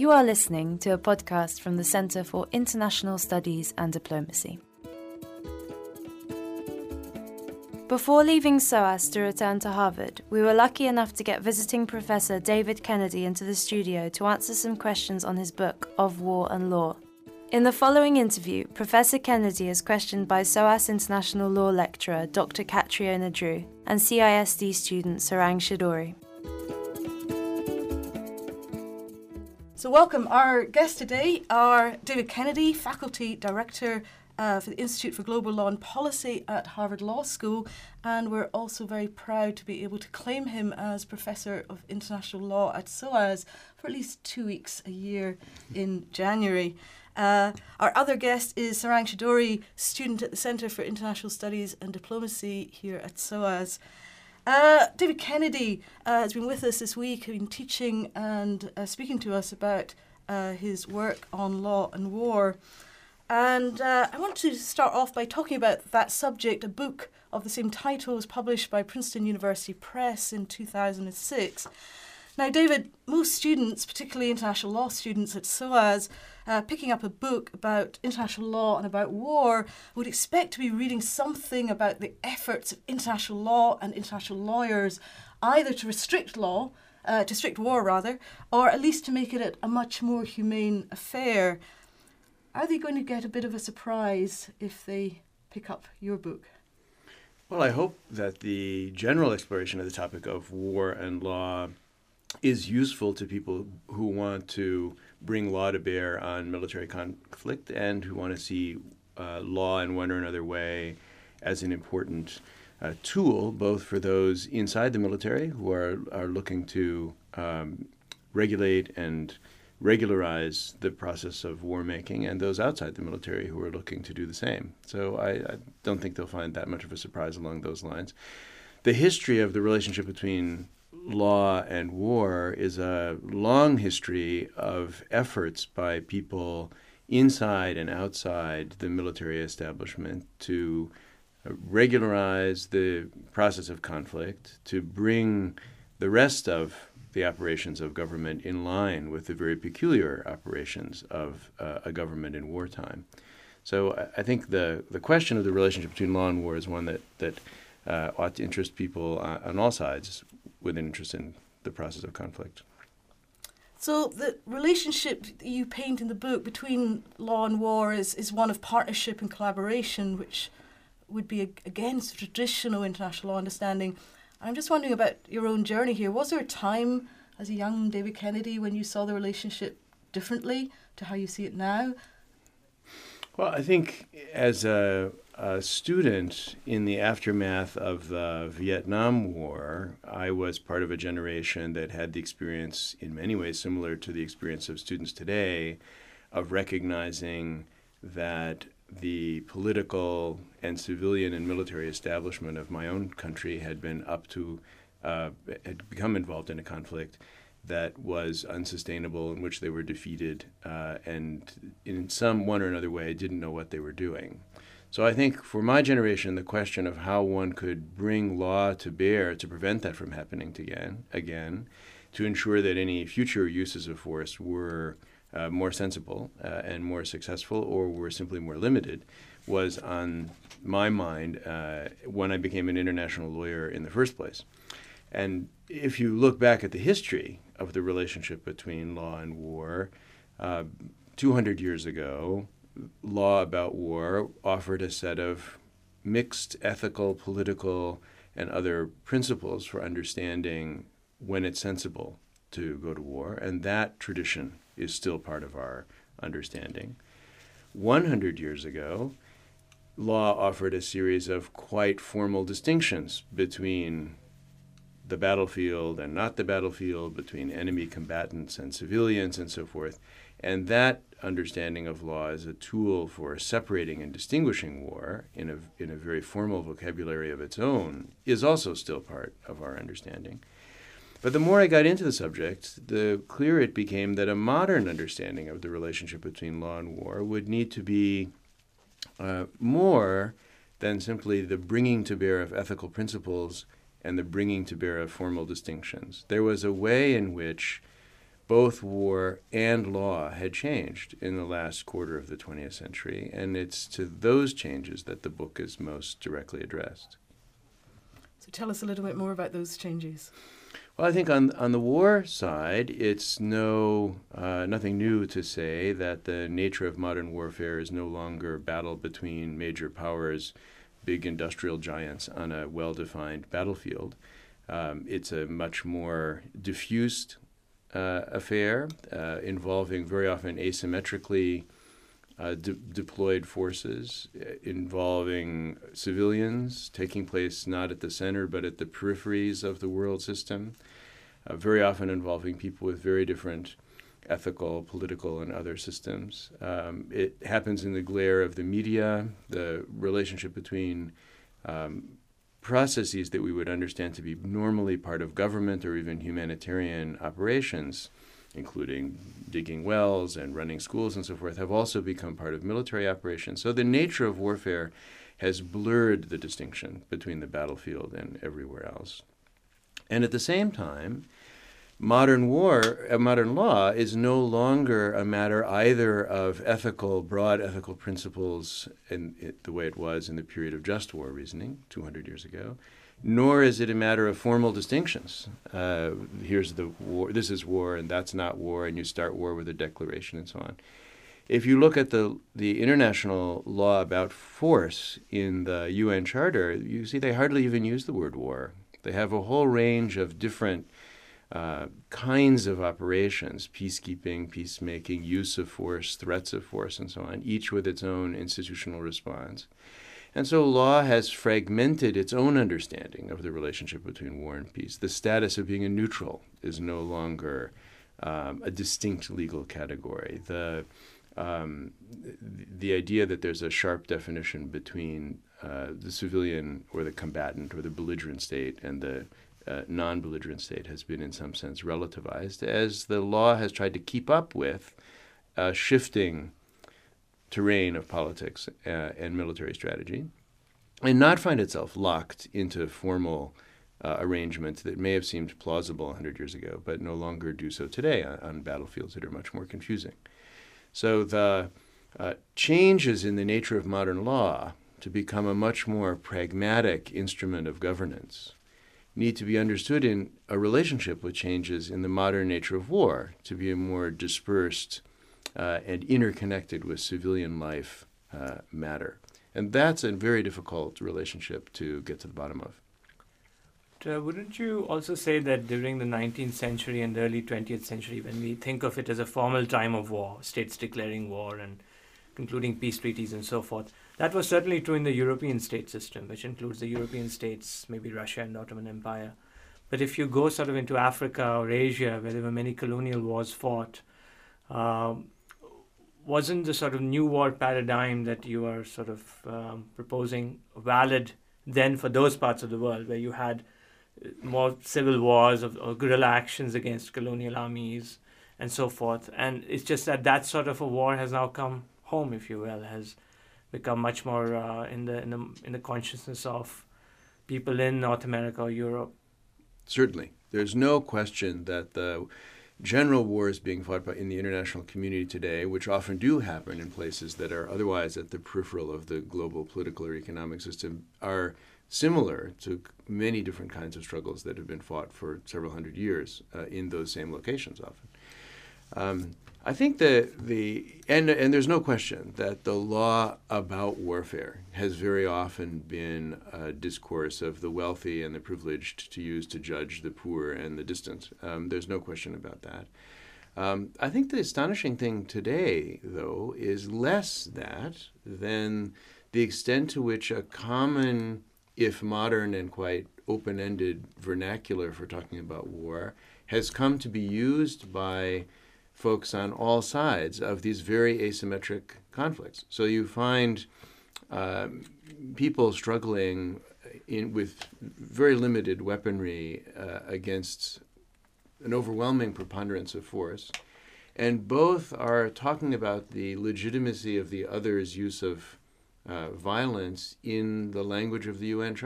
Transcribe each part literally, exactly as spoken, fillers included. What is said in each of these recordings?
You are listening to a podcast from the Centre for International Studies and Diplomacy. Before leaving SOAS to return to Harvard, we were lucky enough to get visiting Professor David Kennedy into the studio to answer some questions on his book, Of War and Law. In the following interview, Professor Kennedy is questioned by SOAS International Law lecturer Doctor Catriona Drew and C I S D student Sarang Chowdhury. So welcome. Our guests today are David Kennedy, Faculty Director uh, for the Institute for Global Law and Policy at Harvard Law School, and we're also very proud to be able to claim him as Professor of International Law at SOAS for at least two weeks a year in January. Uh, our other guest is Sarang Chowdhury, student at the Centre for International Studies and Diplomacy here at SOAS. Uh, David Kennedy uh, has been with us this week, been teaching and uh, speaking to us about uh, his work on law and war. And uh, I want to start off by talking about that subject. A book of the same title was published by Princeton University Press in two thousand six. Now, David, most students, particularly international law students at SOAS, uh, picking up a book about international law and about war, would expect to be reading something about the efforts of international law and international lawyers, either to restrict law, uh, to restrict war rather, or at least to make it a much more humane affair. Are they going to get a bit of a surprise if they pick up your book? Well, I hope that the general exploration of the topic of war and law is useful to people who want to bring law to bear on military conflict and who want to see uh, law in one or another way as an important uh, tool, both for those inside the military who are, are looking to um, regulate and regularize the process of war making, and those outside the military who are looking to do the same. So I, I don't think they'll find that much of a surprise along those lines. The history of the relationship between law and war is a long history of efforts by people inside and outside the military establishment to regularize the process of conflict, to bring the rest of the operations of government in line with the very peculiar operations of uh, a government in wartime. So I think the, the question of the relationship between law and war is one that, that uh, ought to interest people on, on all sides with an interest in the process of conflict. So the relationship that you paint in the book between law and war is, is one of partnership and collaboration, which would be against traditional international law understanding. I'm just wondering about your own journey here. Was there a time as a young David Kennedy when you saw the relationship differently to how you see it now? Well, I think as a, a student in the aftermath of the Vietnam War, I was part of a generation that had the experience, in many ways similar to the experience of students today, of recognizing that the political and civilian and military establishment of my own country had been up to, uh, had become involved in a conflict that was unsustainable, in which they were defeated uh, and in some one or another way didn't know what they were doing. So I think for my generation, the question of how one could bring law to bear to prevent that from happening again, again, to ensure that any future uses of force were uh, more sensible uh, and more successful or were simply more limited, was on my mind uh, when I became an international lawyer in the first place. And if you look back at the history of the relationship between law and war, uh, two hundred years ago, law about war offered a set of mixed ethical, political, and other principles for understanding when it's sensible to go to war, and that tradition is still part of our understanding. one hundred years ago, law offered a series of quite formal distinctions between the battlefield and not the battlefield, between enemy combatants and civilians and so forth. And that understanding of law as a tool for separating and distinguishing war in a, in a very formal vocabulary of its own is also still part of our understanding. But the more I got into the subject, the clearer it became that a modern understanding of the relationship between law and war would need to be uh, more than simply the bringing to bear of ethical principles and the bringing to bear of formal distinctions. There was a way in which both war and law had changed in the last quarter of the twentieth century, and it's to those changes that the book is most directly addressed. So tell us a little bit more about those changes. Well, I think on on the war side, it's no uh, nothing new to say that the nature of modern warfare is no longer battle between major powers, big industrial giants on a well-defined battlefield. Um, it's a much more diffused uh, affair uh, involving very often asymmetrically uh, de- deployed forces, uh, involving civilians, taking place not at the center but at the peripheries of the world system, uh, very often involving people with very different ethical, political, and other systems. Um, it happens in the glare of the media, the relationship between um, processes that we would understand to be normally part of government or even humanitarian operations, including digging wells and running schools and so forth, have also become part of military operations. So the nature of warfare has blurred the distinction between the battlefield and everywhere else. And at the same time, modern war, uh, modern law is no longer a matter either of ethical, broad ethical principles in it, the way it was in the period of just war reasoning two hundred years ago, nor is it a matter of formal distinctions. Uh, here's the war, this is war, and that's not war, and you start war with a declaration and so on. If you look at the, the international law about force in the U N Charter, you see they hardly even use the word war. They have a whole range of different Uh, kinds of operations, peacekeeping, peacemaking, use of force, threats of force, and so on, each with its own institutional response. And so law has fragmented its own understanding of the relationship between war and peace. The status of being a neutral is no longer um, a distinct legal category. The, um, the idea that there's a sharp definition between uh, the civilian or the combatant or the belligerent state and the Uh, non-belligerent state has been in some sense relativized as the law has tried to keep up with uh, shifting terrain of politics uh, and military strategy and not find itself locked into formal uh, arrangements that may have seemed plausible one hundred years ago but no longer do so today on, on battlefields that are much more confusing. So the uh, changes in the nature of modern law to become a much more pragmatic instrument of governance need to be understood in a relationship with changes in the modern nature of war, to be a more dispersed uh, and interconnected with civilian life uh, matter. And that's a very difficult relationship to get to the bottom of. Uh, wouldn't you also say that during the nineteenth century and the early twentieth century, when we think of it as a formal time of war, states declaring war and concluding peace treaties and so forth, that was certainly true in the European state system, which includes the European states, maybe Russia and the Ottoman Empire. But if you go sort of into Africa or Asia, where there were many colonial wars fought, um, wasn't the sort of new war paradigm that you are sort of um, proposing valid then for those parts of the world where you had more civil wars of, or guerrilla actions against colonial armies and so forth? And it's just that that sort of a war has now come home, if you will, has become much more uh, in the in the in the consciousness of people in North America or Europe. Certainly, there's no question that the general wars being fought by in the international community today, which often do happen in places that are otherwise at the peripheral of the global political or economic system, are similar to many different kinds of struggles that have been fought for several hundred years uh, in those same locations often. Um, I think that the, and, and there's no question that the law about warfare has very often been a discourse of the wealthy and the privileged to use to judge the poor and the distant. Um, there's no question about that. Um, I think the astonishing thing today, though, is less that than the extent to which a common, if modern and quite open-ended vernacular for talking about war has come to be used by folks on all sides of these very asymmetric conflicts. So you find um, people struggling in, with very limited weaponry uh, against an overwhelming preponderance of force, and both are talking about the legitimacy of the other's use of uh, violence in the language of the U N Charter.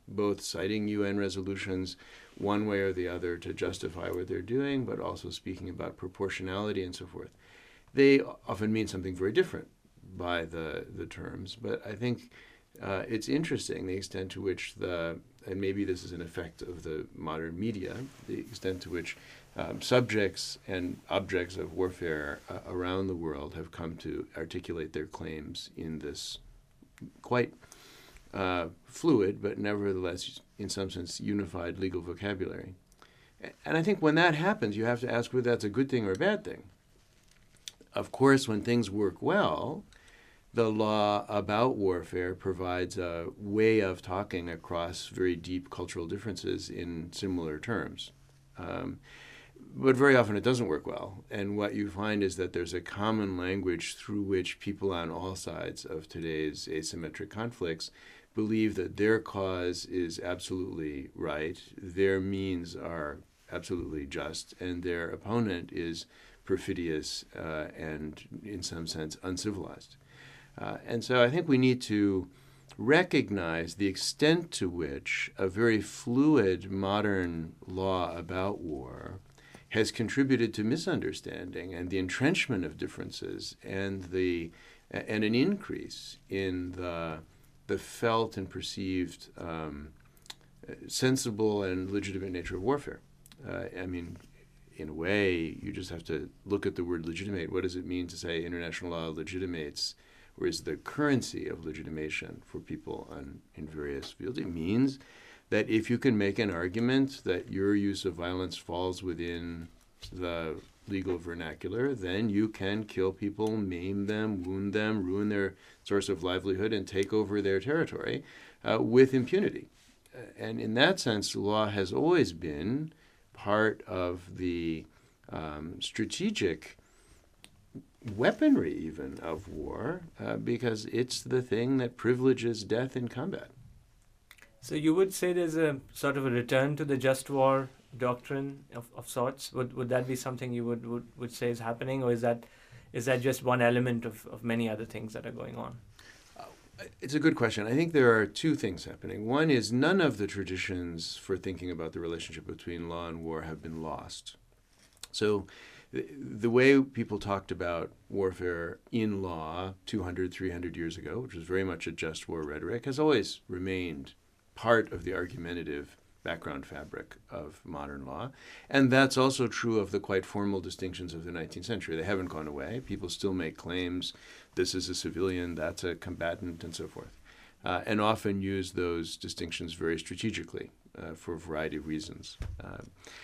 both citing U N resolutions one way or the other to justify what they're doing, but also speaking about proportionality and so forth. They often mean something very different by the, the terms, but I think uh, it's interesting the extent to which the, and maybe this is an effect of the modern media, the extent to which um, subjects and objects of warfare uh, around the world have come to articulate their claims in this quite uh, fluid, but nevertheless, in some sense, unified legal vocabulary. And I think when that happens, you have to ask whether that's a good thing or a bad thing. Of course, when things work well, the law about warfare provides a way of talking across very deep cultural differences in similar terms. Um, but very often it doesn't work well. And what you find is that there's a common language through which people on all sides of today's asymmetric conflicts believe that their cause is absolutely right, their means are absolutely just, and their opponent is perfidious uh, and, in some sense, uncivilized. Uh, and so I think we need to recognize the extent to which a very fluid modern law about war has contributed to misunderstanding and the entrenchment of differences and the and an increase in the the felt and perceived um, sensible and legitimate nature of warfare. Uh, I mean, in a way, you just have to look at the word legitimate. What does it mean to say international law legitimates, or is the currency of legitimation for people on, in various fields? It means that if you can make an argument that your use of violence falls within the legal vernacular, then you can kill people, maim them, wound them, ruin their source of livelihood, and take over their territory uh, with impunity. And in that sense, the law has always been part of the um, strategic weaponry even of war uh, because it's the thing that privileges death in combat. So you would say there's a sort of a return to the just war doctrine of, of sorts? Would would that be something you would, would, would say is happening, or is that is that just one element of, of many other things that are going on? Uh, it's a good question. I think there are two things happening. One is none of the traditions for thinking about the relationship between law and war have been lost. So the, the way people talked about warfare in law two hundred, three hundred years ago, which was very much a just war rhetoric, has always remained part of the argumentative background fabric of modern law. And that's also true of the quite formal distinctions of the nineteenth century. They haven't gone away. People still make claims, this is a civilian, that's a combatant, and so forth, uh, and often use those distinctions very strategically uh, for a variety of reasons. Uh,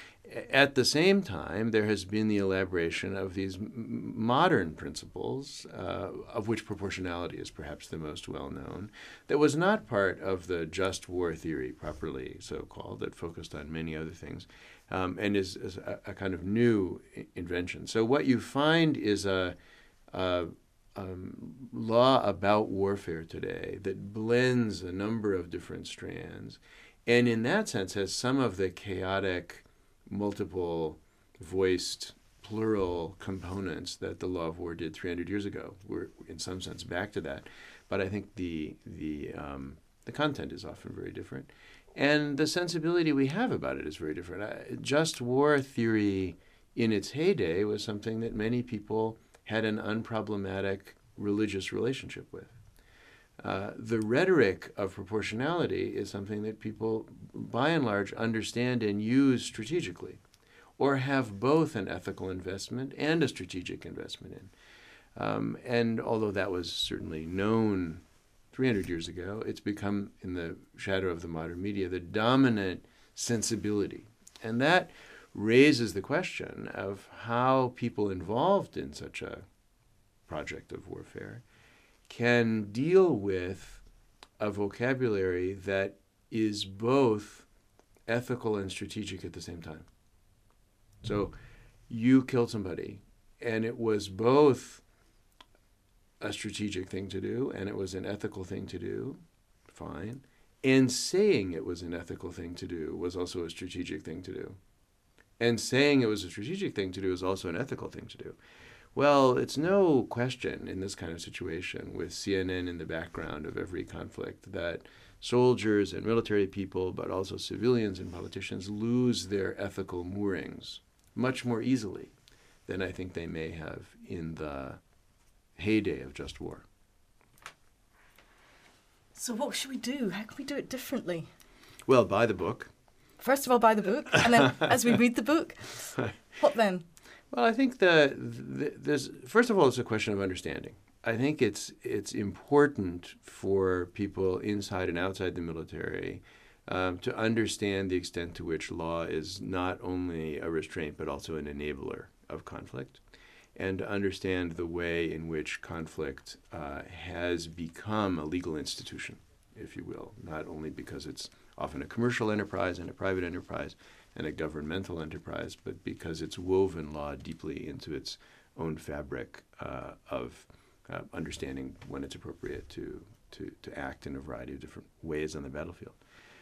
At the same time, there has been the elaboration of these m- modern principles, uh, of which proportionality is perhaps the most well-known, that was not part of the just war theory, properly so-called, that focused on many other things, um, and is, is a, a kind of new I- invention. So what you find is a, a um, law about warfare today that blends a number of different strands, and in that sense has some of the chaotic multiple voiced plural components that the law of war did three hundred years ago. We're in some sense back to that, but I think the the um, the content is often very different, and the sensibility we have about it is very different. Uh, just war theory in its heyday was something that many people had an unproblematic religious relationship with. Uh, the rhetoric of proportionality is something that people, by and large, understand and use strategically, or have both an ethical investment and a strategic investment in. Um, and although that was certainly known three hundred years ago, it's become, in the shadow of the modern media, the dominant sensibility. And that raises the question of how people involved in such a project of warfare can deal with a vocabulary that is both ethical and strategic at the same time. So you killed somebody, and it was both a strategic thing to do, and it was an ethical thing to do, fine. And saying it was an ethical thing to do was also a strategic thing to do. And saying it was a strategic thing to do is also an ethical thing to do. Well, it's no question in this kind of situation with C N N in the background of every conflict that soldiers and military people, but also civilians and politicians, lose their ethical moorings much more easily than I think they may have in the heyday of just war. So what should we do? How can we do it differently? Well, buy the book. First of all, buy the book, and then as we read the book, what then? Well, I think the, the there's first of all, it's a question of understanding. I think it's it's important for people inside and outside the military um, to understand the extent to which law is not only a restraint but also an enabler of conflict, and to understand the way in which conflict uh, has become a legal institution, if you will, not only because it's often a commercial enterprise and a private enterprise and a governmental enterprise, but because it's woven law deeply into its own fabric uh, of uh, understanding when it's appropriate to, to, to act in a variety of different ways on the battlefield.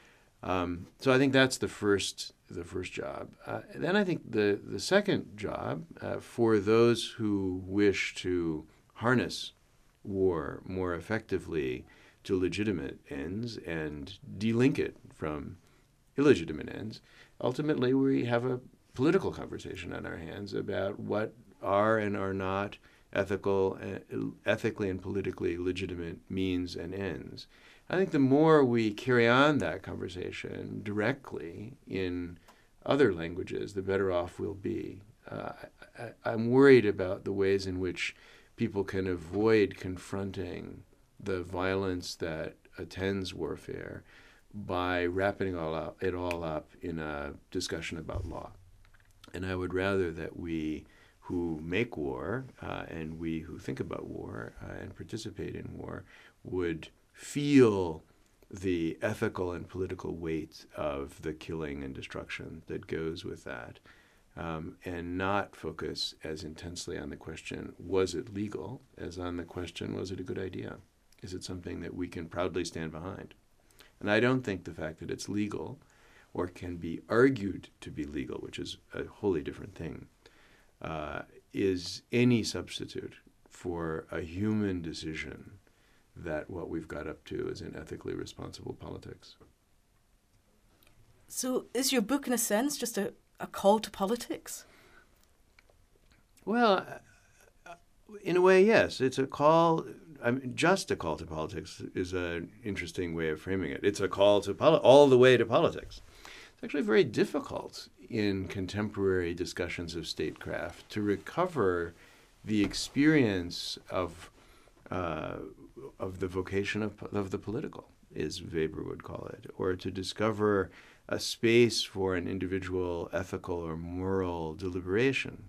Um, so I think that's the first the first job. Uh, then I think the, the second job uh, for those who wish to harness war more effectively to legitimate ends and delink it from illegitimate ends, ultimately we have a political conversation on our hands about what are and are not ethical, uh, ethically and politically legitimate means and ends. I think the more we carry on that conversation directly in other languages, the better off we'll be. Uh, I, I'm worried about the ways in which people can avoid confronting the violence that attends warfare by wrapping it all up, it all up in a discussion about law. And I would rather that we who make war uh, and we who think about war uh, and participate in war would feel the ethical and political weight of the killing and destruction that goes with that, um, and not focus as intensely on the question, was it legal, as on the question, was it a good idea? Is it something that we can proudly stand behind? And I don't think the fact that it's legal or can be argued to be legal, which is a wholly different thing, uh, is any substitute for a human decision that what we've got up to is an ethically responsible politics. So is your book, in a sense, just a, a call to politics? Well, uh, in a way, yes. It's a call, I mean, just a call to politics is an interesting way of framing it. It's a call to poli- all the way to politics. It's actually very difficult in contemporary discussions of statecraft to recover the experience of uh, of the vocation of, of the political, as Weber would call it, or to discover a space for an individual ethical or moral deliberation.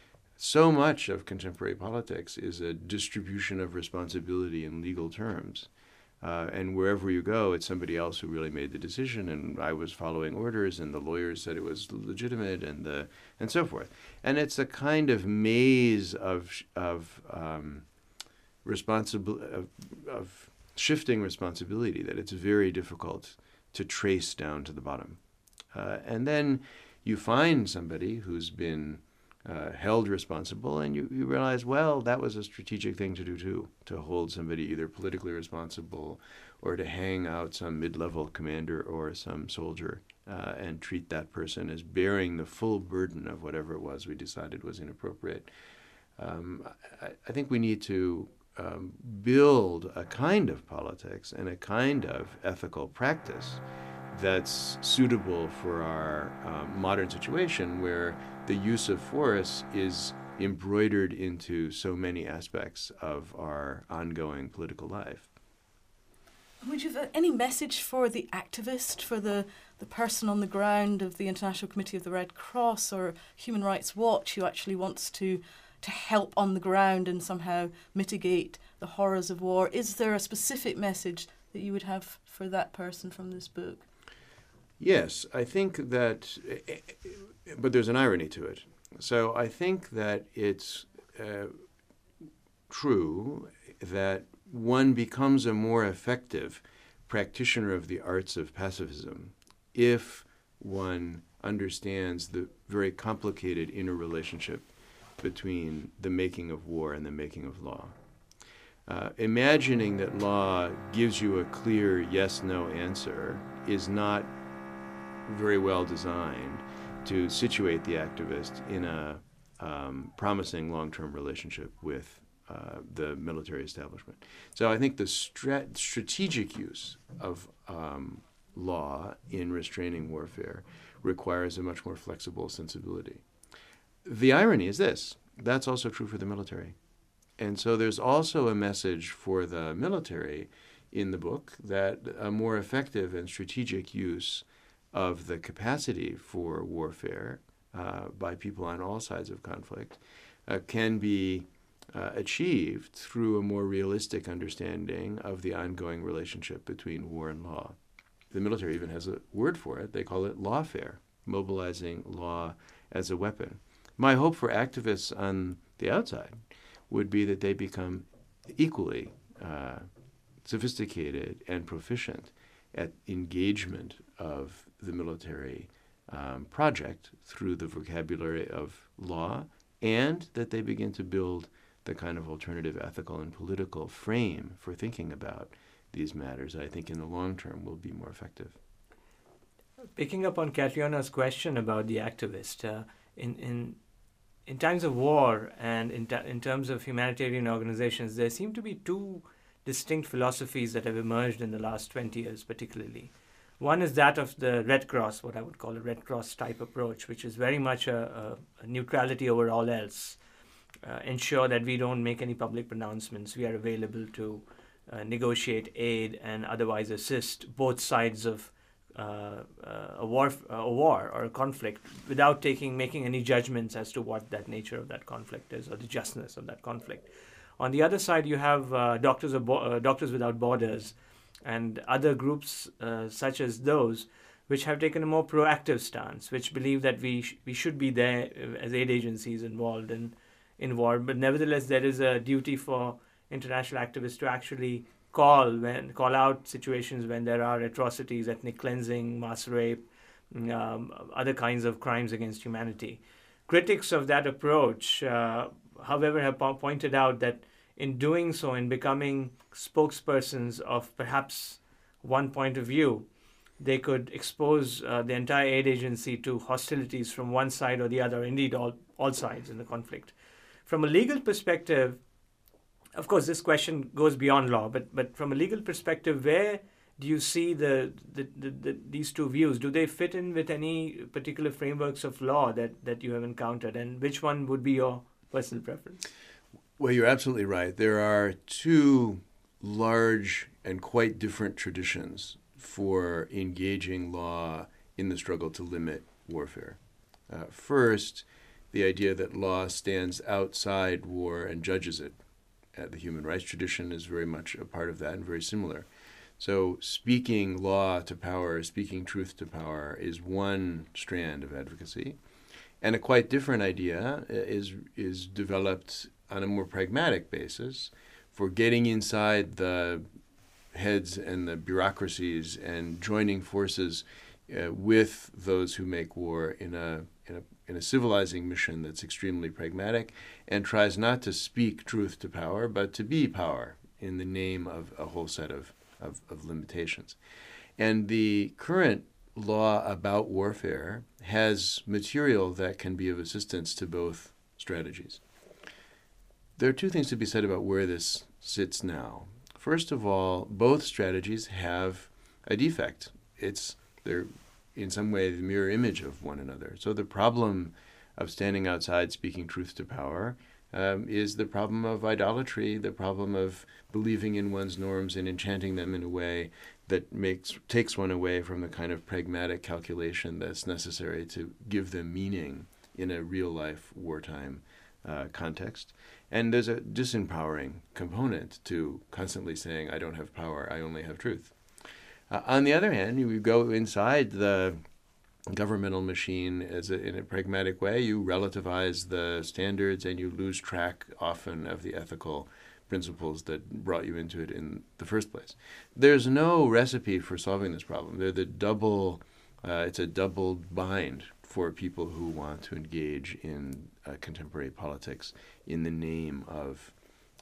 So much of contemporary politics is a distribution of responsibility in legal terms. Uh, and wherever you go, it's somebody else who really made the decision, and I was following orders, and the lawyers said it was legitimate, and the and so forth. And it's a kind of maze of of um, responsible of, of shifting responsibility that it's very difficult to trace down to the bottom. Uh, and then you find somebody who's been uh, held responsible, and you, you realize, well, that was a strategic thing to do too, to hold somebody either politically responsible or to hang out some mid-level commander or some soldier uh, and treat that person as bearing the full burden of whatever it was we decided was inappropriate. Um, I, I think we need to um, build a kind of politics and a kind of ethical practice that's suitable for our um, modern situation, where the use of force is embroidered into so many aspects of our ongoing political life. Would you have any message for the activist, for the, the person on the ground of the International Committee of the Red Cross or Human Rights Watch who actually wants to, to help on the ground and somehow mitigate the horrors of war? Is there a specific message that you would have for that person from this book? Yes, I think that, but there's an irony to it. So I think that it's uh, true that one becomes a more effective practitioner of the arts of pacifism if one understands the very complicated interrelationship between the making of war and the making of law. Uh, imagining that law gives you a clear yes-no answer is not very well designed to situate the activist in a um, promising long-term relationship with uh, the military establishment. So I think the stra- strategic use of um, law in restraining warfare requires a much more flexible sensibility. The irony is this: that's also true for the military. And so there's also a message for the military in the book that a more effective and strategic use of the capacity for warfare uh, by people on all sides of conflict uh, can be uh, achieved through a more realistic understanding of the ongoing relationship between war and law. The military even has a word for it. They call it lawfare, mobilizing law as a weapon. My hope for activists on the outside would be that they become equally uh, sophisticated and proficient at engagement of the military um, project through the vocabulary of law, and that they begin to build the kind of alternative ethical and political frame for thinking about these matters. I think in the long term will be more effective. Picking up on Catriona question about the activist, uh, in, in In times of war and in, t- in terms of humanitarian organizations, there seem to be two distinct philosophies that have emerged in the last twenty years particularly. One is that of the Red Cross, what I would call a Red Cross type approach, which is very much a, a, a neutrality over all else. Uh, ensure that we don't make any public pronouncements. We are available to uh, negotiate aid and otherwise assist both sides of Uh, uh, a war, uh, a war or a conflict, without taking making any judgments as to what that nature of that conflict is or the justness of that conflict. On the other side, you have uh, Doctors of Bo- uh, Doctors Without Borders and other groups uh, such as those, which have taken a more proactive stance, which believe that we sh- we should be there as aid agencies involved in in war, but nevertheless there is a duty for international activists to actually call when call out situations when there are atrocities, ethnic cleansing, mass rape, um, other kinds of crimes against humanity. Critics of that approach, uh, however, have po- pointed out that in doing so, in becoming spokespersons of perhaps one point of view, they could expose uh, the entire aid agency to hostilities from one side or the other, indeed all, all sides in the conflict. From a legal perspective, of course, this question goes beyond law, but but from a legal perspective, where do you see the, the, the, the these two views? Do they fit in with any particular frameworks of law that, that you have encountered, and which one would be your personal preference? Well, you're absolutely right. There are two large and quite different traditions for engaging law in the struggle to limit warfare. Uh, first, the idea that law stands outside war and judges it. Uh, the human rights tradition is very much a part of that and very similar. So speaking law to power, speaking truth to power is one strand of advocacy. And a quite different idea is is developed on a more pragmatic basis for getting inside the heads and the bureaucracies and joining forces uh, with those who make war in a, in a in a civilizing mission that's extremely pragmatic and tries not to speak truth to power, but to be power in the name of a whole set of, of, of limitations. And the current law about warfare has material that can be of assistance to both strategies. There are two things to be said about where this sits now. First of all, both strategies have a defect. It's they're in some way the mirror image of one another. So the problem of standing outside speaking truth to power um, is the problem of idolatry, the problem of believing in one's norms and enchanting them in a way that makes takes one away from the kind of pragmatic calculation that's necessary to give them meaning in a real-life wartime uh, context. And there's a disempowering component to constantly saying, I don't have power, I only have truth. Uh, on the other hand, you go inside the governmental machine as a, in a pragmatic way, you relativize the standards and you lose track often of the ethical principles that brought you into it in the first place. There's no recipe for solving this problem. They're the double, uh, it's a double bind for people who want to engage in uh, contemporary politics in the name of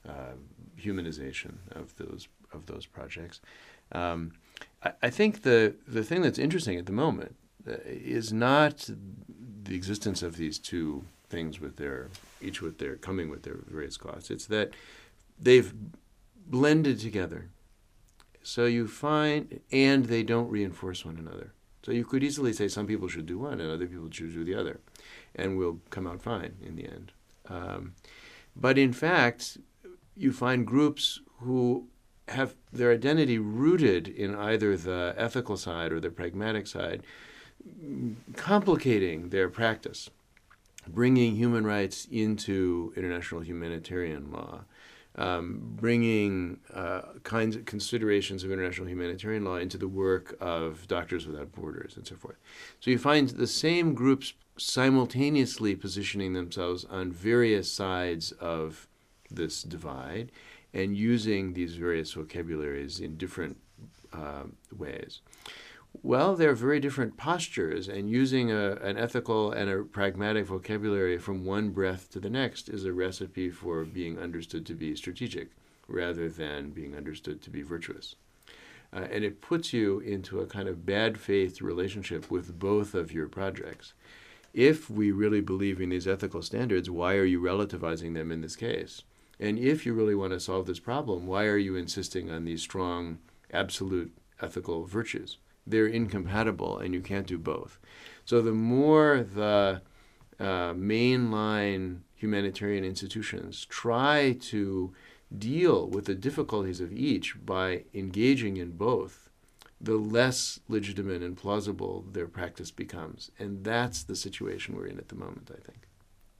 uh, humanization of those of those projects. Um, I, I think the the thing that's interesting at the moment uh, is not the existence of these two things with their each with their coming with their various costs. It's that they've blended together. So you find, and they don't reinforce one another. So you could easily say some people should do one and other people should do the other, and we'll come out fine in the end. Um, but in fact, you find groups who have their identity rooted in either the ethical side or the pragmatic side, complicating their practice, bringing human rights into international humanitarian law, um, bringing uh, kinds of considerations of international humanitarian law into the work of Doctors Without Borders and so forth. So you find the same groups simultaneously positioning themselves on various sides of this divide and using these various vocabularies in different uh, ways. Well, they're very different postures, and using a, an ethical and a pragmatic vocabulary from one breath to the next is a recipe for being understood to be strategic rather than being understood to be virtuous. Uh, and it puts you into a kind of bad faith relationship with both of your projects. If we really believe in these ethical standards, why are you relativizing them in this case? And if you really want to solve this problem, why are you insisting on these strong, absolute ethical virtues? They're incompatible, and you can't do both. So the more the uh, mainline humanitarian institutions try to deal with the difficulties of each by engaging in both, the less legitimate and plausible their practice becomes. And that's the situation we're in at the moment, I think.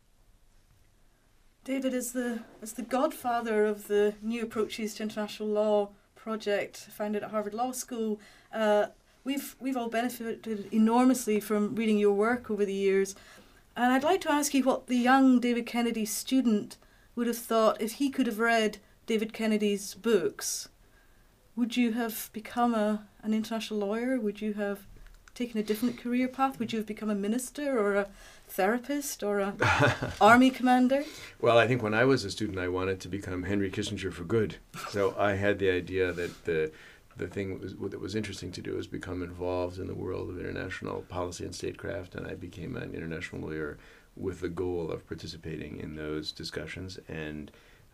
David, as the as the godfather of the New Approaches to International Law project founded at Harvard Law School, uh, we've we've all benefited enormously from reading your work over the years. And I'd like to ask you what the young David Kennedy student would have thought if he could have read David Kennedy's books. Would you have become a an international lawyer? Would you have taken a different career path? Would you have become a minister or a therapist or a army commander? Well, I think when I was a student, I wanted to become Henry Kissinger for good. So I had the idea that the the thing that was, that was interesting to do was become involved in the world of international policy and statecraft, and I became an international lawyer with the goal of participating in those discussions, and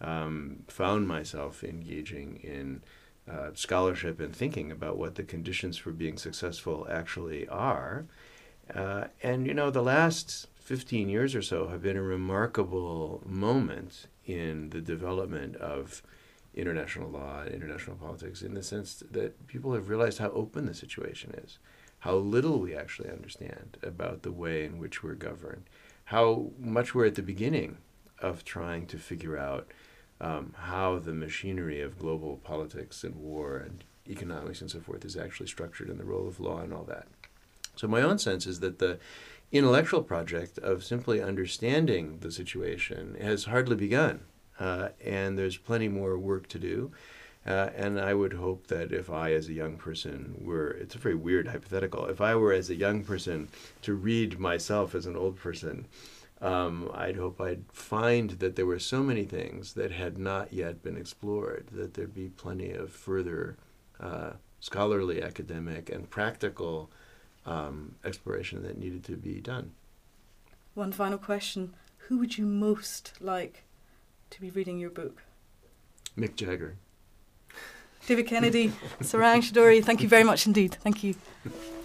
um, found myself engaging in uh, scholarship and thinking about what the conditions for being successful actually are. Uh, and, you know, the last fifteen years or so have been a remarkable moment in the development of international law and international politics, in the sense that people have realized how open the situation is, how little we actually understand about the way in which we're governed, how much we're at the beginning of trying to figure out um, how the machinery of global politics and war and economics and so forth is actually structured, and the role of law and all that. So my own sense is that the intellectual project of simply understanding the situation has hardly begun. Uh, and there's plenty more work to do. Uh, and I would hope that if I, as a young person, were, it's a very weird hypothetical, if I were, as a young person, to read myself as an old person, um, I'd hope I'd find that there were so many things that had not yet been explored, that there'd be plenty of further uh, scholarly, academic, and practical um, exploration that needed to be done. One final question. Who would you most like to be reading your book? Mick Jagger. David Kennedy, Sarang Chowdhury, thank you very much indeed. Thank you.